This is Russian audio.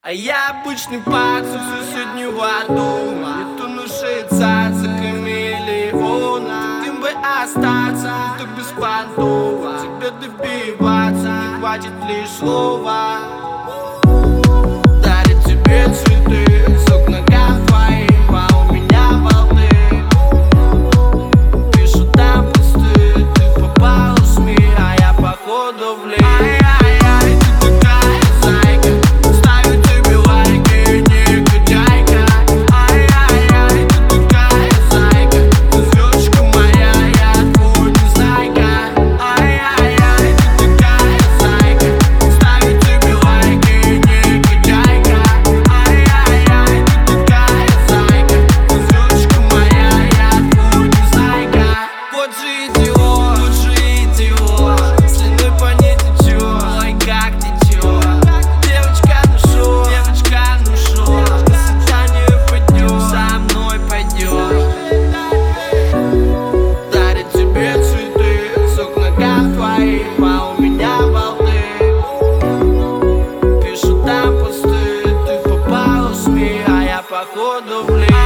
А я обычный пацан в соседнего дома. Не тону шицацами миллиона. Ты бы остаться, ты беспонтово. Тебе добиваться не хватит лишь слова. Дарит тебе цветы, сок ногам твоим, а у меня болты. Пишу там посты, ты попала в СМИ, а я походу в лес. А у меня болты. Пишу там посты, ты попала в СМИ, а я походу в лес.